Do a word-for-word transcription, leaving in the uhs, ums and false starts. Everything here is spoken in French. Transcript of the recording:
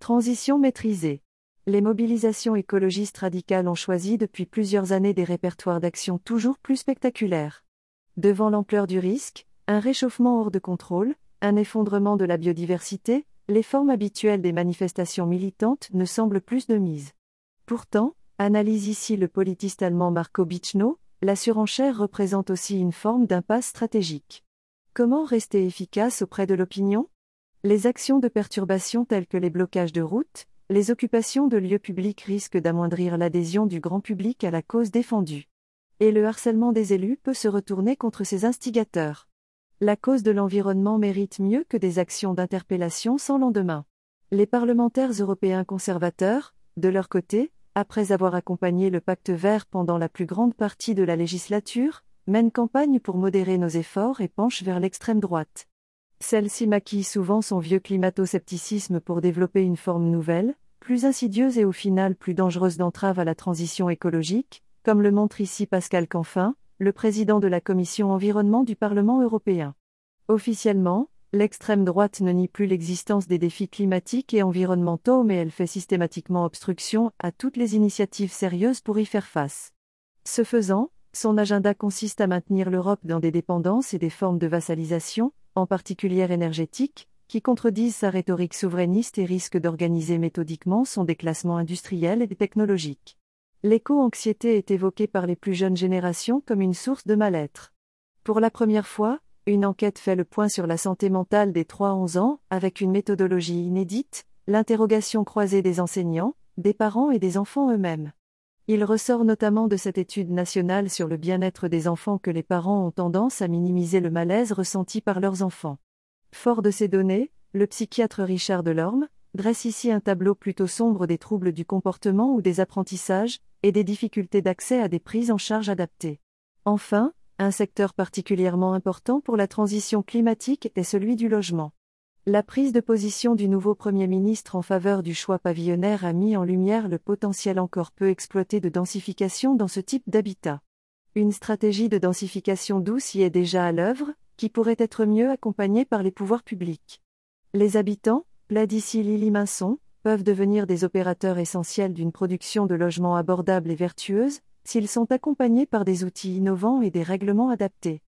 Transition maîtrisée. Les mobilisations écologistes radicales ont choisi depuis plusieurs années des répertoires d'action toujours plus spectaculaires. Devant l'ampleur du risque, un réchauffement hors de contrôle, un effondrement de la biodiversité, les formes habituelles des manifestations militantes ne semblent plus de mise. Pourtant, analyse ici le politiste allemand Marco Bichno, la surenchère représente aussi une forme d'impasse stratégique. Comment rester efficace auprès de l'opinion ? Les actions de perturbation telles que les blocages de routes, les occupations de lieux publics risquent d'amoindrir l'adhésion du grand public à la cause défendue. Et le harcèlement des élus peut se retourner contre ces instigateurs. La cause de l'environnement mérite mieux que des actions d'interpellation sans lendemain. Les parlementaires européens conservateurs, de leur côté, après avoir accompagné le pacte vert pendant la plus grande partie de la législature, mènent campagne pour modérer nos efforts et penchent vers l'extrême droite. Celle-ci maquille souvent son vieux climato-scepticisme pour développer une forme nouvelle, plus insidieuse et au final plus dangereuse d'entrave à la transition écologique, comme le montre ici Pascal Canfin, le président de la Commission Environnement du Parlement européen. Officiellement, l'extrême droite ne nie plus l'existence des défis climatiques et environnementaux, mais elle fait systématiquement obstruction à toutes les initiatives sérieuses pour y faire face. Ce faisant, son agenda consiste à maintenir l'Europe dans des dépendances et des formes de vassalisation, en particulier énergétiques, qui contredisent sa rhétorique souverainiste et risquent d'organiser méthodiquement son déclassement industriel et technologique. L'éco-anxiété est évoquée par les plus jeunes générations comme une source de mal-être. Pour la première fois, une enquête fait le point sur la santé mentale des trois à onze ans, avec une méthodologie inédite, l'interrogation croisée des enseignants, des parents et des enfants eux-mêmes. Il ressort notamment de cette étude nationale sur le bien-être des enfants que les parents ont tendance à minimiser le malaise ressenti par leurs enfants. Fort de ces données, le psychiatre Richard Delorme dresse ici un tableau plutôt sombre des troubles du comportement ou des apprentissages, et des difficultés d'accès à des prises en charge adaptées. Enfin, un secteur particulièrement important pour la transition climatique est celui du logement. La prise de position du nouveau Premier ministre en faveur du choix pavillonnaire a mis en lumière le potentiel encore peu exploité de densification dans ce type d'habitat. Une stratégie de densification douce y est déjà à l'œuvre, qui pourrait être mieux accompagnée par les pouvoirs publics. Les habitants, plaide ici Lily Minson, peuvent devenir des opérateurs essentiels d'une production de logements abordables et vertueuse, s'ils sont accompagnés par des outils innovants et des règlements adaptés.